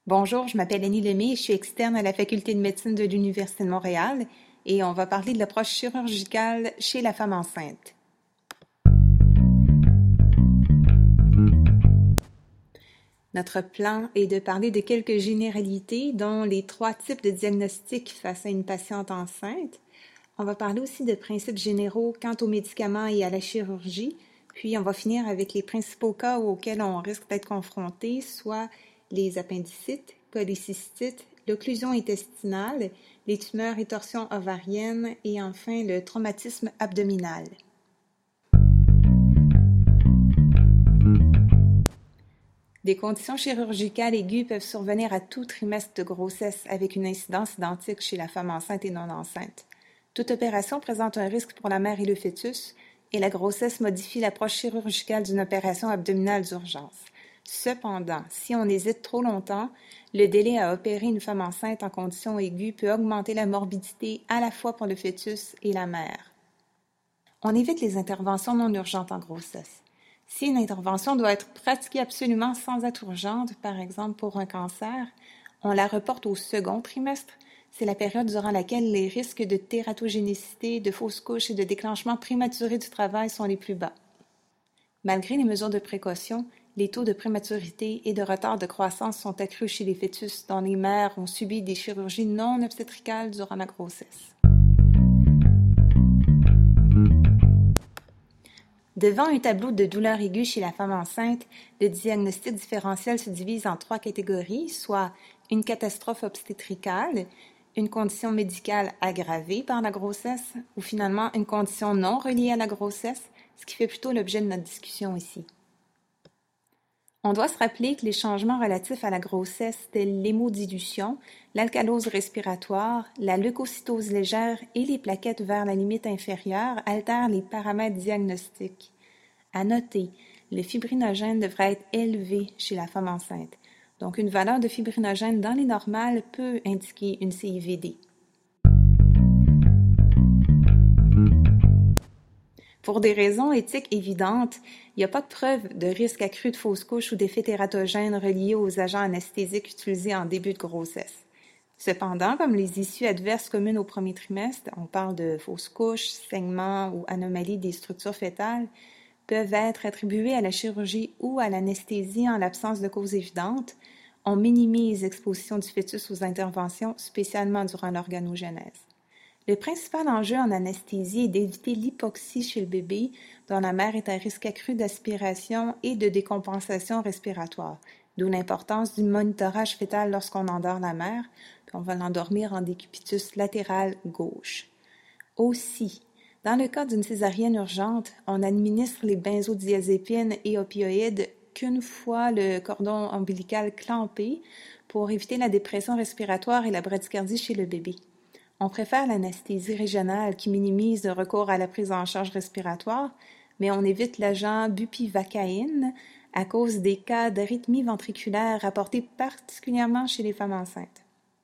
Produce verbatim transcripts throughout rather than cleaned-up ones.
Bonjour, je m'appelle Annie Lemay et je suis externe à la Faculté de médecine de l'Université de Montréal et on va parler de l'approche chirurgicale chez la femme enceinte. Notre plan est de parler de quelques généralités, dont les trois types de diagnostics face à une patiente enceinte. On va parler aussi de principes généraux quant aux médicaments et à la chirurgie, puis on va finir avec les principaux cas auxquels on risque d'être confronté, soit les appendicites, cholécystites, l'occlusion intestinale, les tumeurs et torsions ovariennes et enfin le traumatisme abdominal. Des conditions chirurgicales aiguës peuvent survenir à tout trimestre de grossesse avec une incidence identique chez la femme enceinte et non enceinte. Toute opération présente un risque pour la mère et le fœtus et la grossesse modifie l'approche chirurgicale d'une opération abdominale d'urgence. Cependant, si on hésite trop longtemps, le délai à opérer une femme enceinte en conditions aiguës peut augmenter la morbidité à la fois pour le fœtus et la mère. On évite les interventions non urgentes en grossesse. Si une intervention doit être pratiquée absolument sans être urgente, par exemple pour un cancer, on la reporte au second trimestre. C'est la période durant laquelle les risques de tératogénicité, de fausse couche et de déclenchement prématuré du travail sont les plus bas. Malgré les mesures de précaution, les taux de prématurité et de retard de croissance sont accrus chez les fœtus dont les mères ont subi des chirurgies non obstétricales durant la grossesse. Devant un tableau de douleur aiguë chez la femme enceinte, le diagnostic différentiel se divise en trois catégories, soit une catastrophe obstétricale, une condition médicale aggravée par la grossesse ou finalement une condition non reliée à la grossesse, ce qui fait plutôt l'objet de notre discussion ici. On doit se rappeler que les changements relatifs à la grossesse tels l'hémodilution, l'alcalose respiratoire, la leucocytose légère et les plaquettes vers la limite inférieure altèrent les paramètres diagnostiques. À noter, le fibrinogène devrait être élevé chez la femme enceinte. Donc, une valeur de fibrinogène dans les normales peut indiquer une C I V D. Pour des raisons éthiques évidentes, il n'y a pas de preuve de risque accru de fausse couche ou d'effets tératogènes reliés aux agents anesthésiques utilisés en début de grossesse. Cependant, comme les issues adverses communes au premier trimestre, on parle de fausse couche, saignement ou anomalie des structures fœtales, peuvent être attribuées à la chirurgie ou à l'anesthésie en l'absence de cause évidente, on minimise l'exposition du fœtus aux interventions, spécialement durant l'organogenèse. Le principal enjeu en anesthésie est d'éviter l'hypoxie chez le bébé, dont la mère est à risque accru d'aspiration et de décompensation respiratoire, d'où l'importance du monitorage fœtal lorsqu'on endort la mère, puis on va l'endormir en décubitus latéral gauche. Aussi, dans le cas d'une césarienne urgente, on administre les benzodiazépines et opioïdes qu'une fois le cordon ombilical clampé pour éviter la dépression respiratoire et la bradycardie chez le bébé. On préfère l'anesthésie régionale qui minimise le recours à la prise en charge respiratoire, mais on évite l'agent bupivacaïne à cause des cas d'arythmie ventriculaire rapportés particulièrement chez les femmes enceintes.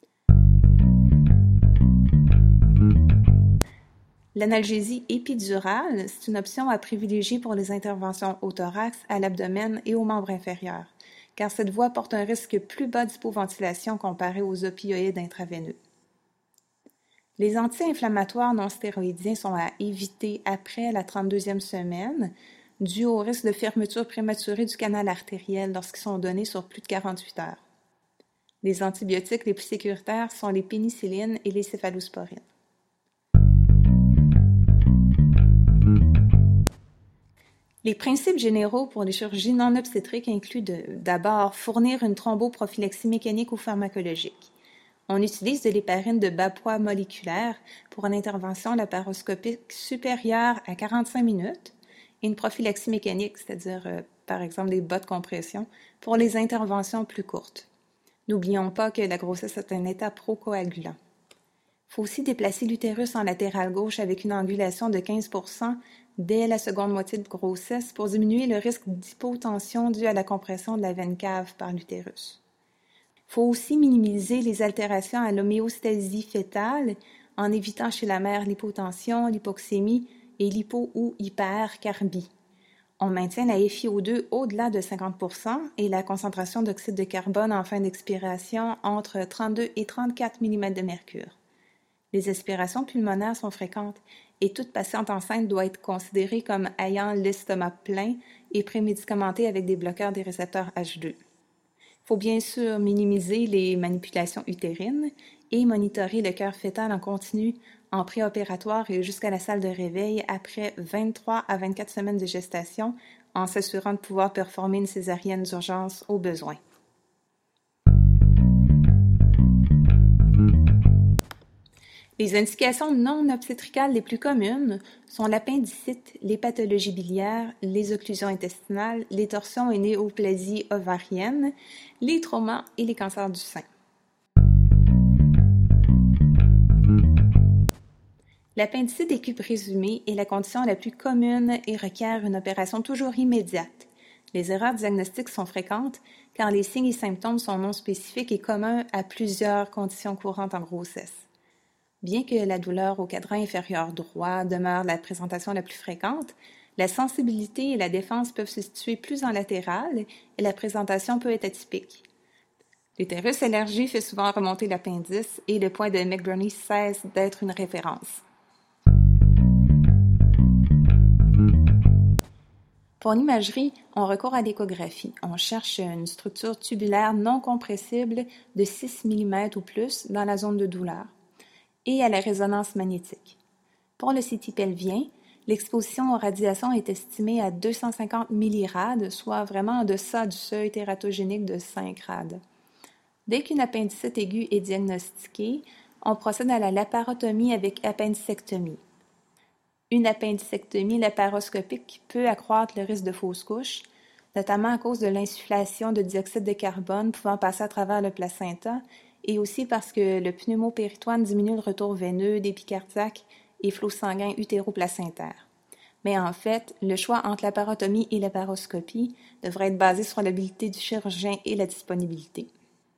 L'analgésie épidurale, c'est une option à privilégier pour les interventions au thorax, à l'abdomen et aux membres inférieurs, car cette voie porte un risque plus bas d'hypoventilation comparé aux opioïdes intraveineux. Les anti-inflammatoires non stéroïdiens sont à éviter après la trente-deuxième semaine, dû au risque de fermeture prématurée du canal artériel lorsqu'ils sont donnés sur plus de quarante-huit heures. Les antibiotiques les plus sécuritaires sont les pénicillines et les céphalosporines. Les principes généraux pour les chirurgies non obstétriques incluent d'abord fournir une thromboprophylaxie mécanique ou pharmacologique. On utilise de l'héparine de bas poids moléculaire pour une intervention laparoscopique supérieure à quarante-cinq minutes et une prophylaxie mécanique, c'est-à-dire euh, par exemple des bas de compression, pour les interventions plus courtes. N'oublions pas que la grossesse est un état procoagulant. Il faut aussi déplacer l'utérus en latéral gauche avec une angulation de quinze pour cent dès la seconde moitié de grossesse pour diminuer le risque d'hypotension dû à la compression de la veine cave par l'utérus. Il faut aussi minimiser les altérations à l'homéostasie fœtale en évitant chez la mère l'hypotension, l'hypoxémie et l'hypo- ou hypercarbie. On maintient la F i O deux au-delà de cinquante pour cent et la concentration d'oxyde de carbone en fin d'expiration entre trente-deux et trente-quatre millimètres de mercure. Les aspirations pulmonaires sont fréquentes et toute patiente enceinte doit être considérée comme ayant l'estomac plein et prémédicamentée avec des bloqueurs des récepteurs H deux. Il faut bien sûr minimiser les manipulations utérines et monitorer le cœur fœtal en continu en préopératoire et jusqu'à la salle de réveil après vingt-trois à vingt-quatre semaines de gestation en s'assurant de pouvoir performer une césarienne d'urgence au besoin. Les indications non obstétricales les plus communes sont l'appendicite, les pathologies biliaires, les occlusions intestinales, les torsions et néoplasies ovariennes, les traumas et les cancers du sein. L'appendicite aiguë présumée est la condition la plus commune et requiert une opération toujours immédiate. Les erreurs diagnostiques sont fréquentes car les signes et symptômes sont non spécifiques et communs à plusieurs conditions courantes en grossesse. Bien que la douleur au quadrant inférieur droit demeure la présentation la plus fréquente, la sensibilité et la défense peuvent se situer plus en latéral et la présentation peut être atypique. L'utérus élargi fait souvent remonter l'appendice et le point de McBurney cesse d'être une référence. Pour l'imagerie, on recourt à l'échographie. On cherche une structure tubulaire non compressible de six millimètres ou plus dans la zone de douleur et à la résonance magnétique. Pour le C T pelvien, l'exposition aux radiations est estimée à deux cent cinquante millirad, soit vraiment en deçà du seuil tératogénique de cinq rad. Dès qu'une appendicite aiguë est diagnostiquée, on procède à la laparotomie avec appendicectomie. Une appendicectomie laparoscopique peut accroître le risque de fausse couche, notamment à cause de l'insufflation de dioxyde de carbone pouvant passer à travers le placenta et aussi parce que le pneumopéritoine diminue le retour veineux, débit cardiaque et flot sanguin utéroplacentaire. Mais en fait, le choix entre laparotomie et laparoscopie devrait être basé sur l'habilité du chirurgien et la disponibilité.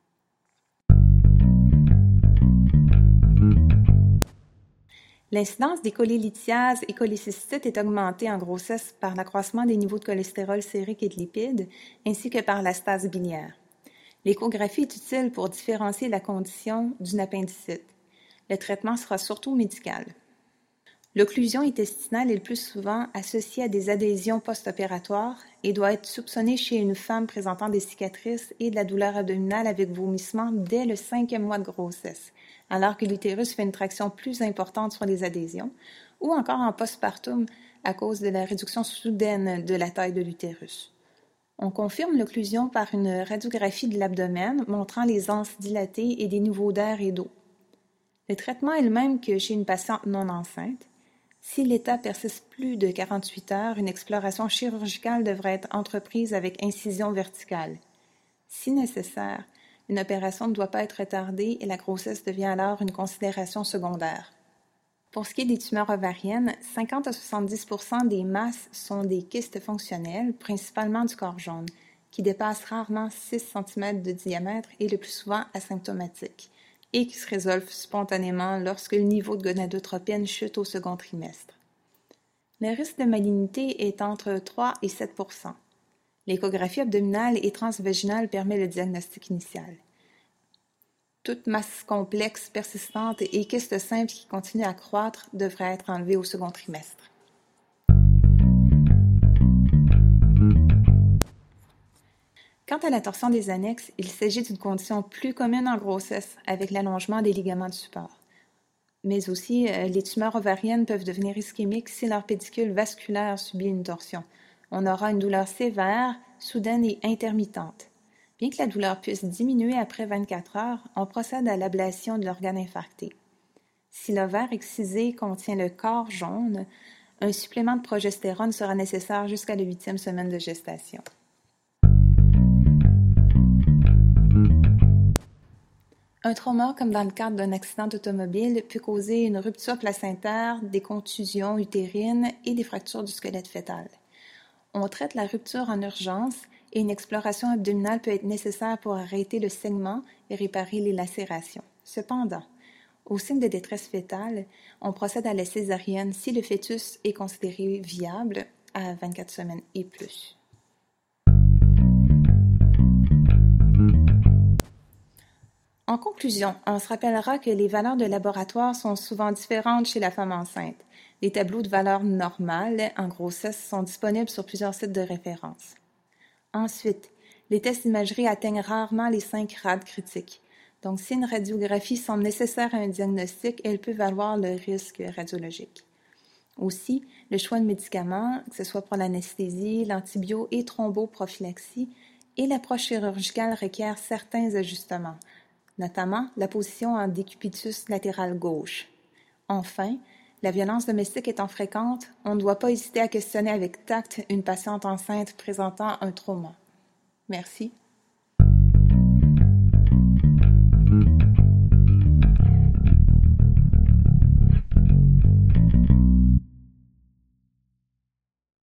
L'incidence des cholélithiases et cholécystites est augmentée en grossesse par l'accroissement des niveaux de cholestérol sérique et de lipides, ainsi que par la stase biliaire. L'échographie est utile pour différencier la condition d'une appendicite. Le traitement sera surtout médical. L'occlusion intestinale est le plus souvent associée à des adhésions post-opératoires et doit être soupçonnée chez une femme présentant des cicatrices et de la douleur abdominale avec vomissement dès le cinquième mois de grossesse, alors que l'utérus fait une traction plus importante sur les adhésions, ou encore en postpartum à cause de la réduction soudaine de la taille de l'utérus. On confirme l'occlusion par une radiographie de l'abdomen montrant les anses dilatées et des niveaux d'air et d'eau. Le traitement est le même que chez une patiente non enceinte. Si l'état persiste plus de quarante-huit heures, une exploration chirurgicale devrait être entreprise avec incision verticale. Si nécessaire, une opération ne doit pas être retardée et la grossesse devient alors une considération secondaire. Pour ce qui est des tumeurs ovariennes, cinquante à soixante-dix pour cent des masses sont des kystes fonctionnels, principalement du corps jaune, qui dépassent rarement six centimètres de diamètre et le plus souvent asymptomatiques, et qui se résolvent spontanément lorsque le niveau de gonadotropine chute au second trimestre. Le risque de malignité est entre trois et sept pour cent. L'échographie abdominale et transvaginale permet le diagnostic initial. Toute masse complexe, persistante et kyste simple qui continue à croître devrait être enlevée au second trimestre. Quant à la torsion des annexes, il s'agit d'une condition plus commune en grossesse avec l'allongement des ligaments de support. Mais aussi, euh, les tumeurs ovariennes peuvent devenir ischémiques si leur pédicule vasculaire subit une torsion. On aura une douleur sévère, soudaine et intermittente. Bien que la douleur puisse diminuer après vingt-quatre heures, on procède à l'ablation de l'organe infarcté. Si l'ovaire excisé contient le corps jaune, un supplément de progestérone sera nécessaire jusqu'à la huitième semaine de gestation. Un trauma, comme dans le cadre d'un accident d'automobile, peut causer une rupture placentaire, des contusions utérines et des fractures du squelette fœtal. On traite la rupture en urgence et une exploration abdominale peut être nécessaire pour arrêter le saignement et réparer les lacérations. Cependant, au signe de détresse fœtale, on procède à la césarienne si le fœtus est considéré viable à vingt-quatre semaines et plus. En conclusion, on se rappellera que les valeurs de laboratoire sont souvent différentes chez la femme enceinte. Les tableaux de valeurs normales en grossesse sont disponibles sur plusieurs sites de référence. Ensuite, les tests d'imagerie atteignent rarement les cinq rades critiques. Donc, si une radiographie semble nécessaire à un diagnostic, elle peut valoir le risque radiologique. Aussi, le choix de médicaments, que ce soit pour l'anesthésie, l'antibio et thromboprophylaxie, et l'approche chirurgicale requiert certains ajustements, notamment la position en décubitus latéral gauche. Enfin, la violence domestique étant fréquente, on ne doit pas hésiter à questionner avec tact une patiente enceinte présentant un trauma. Merci.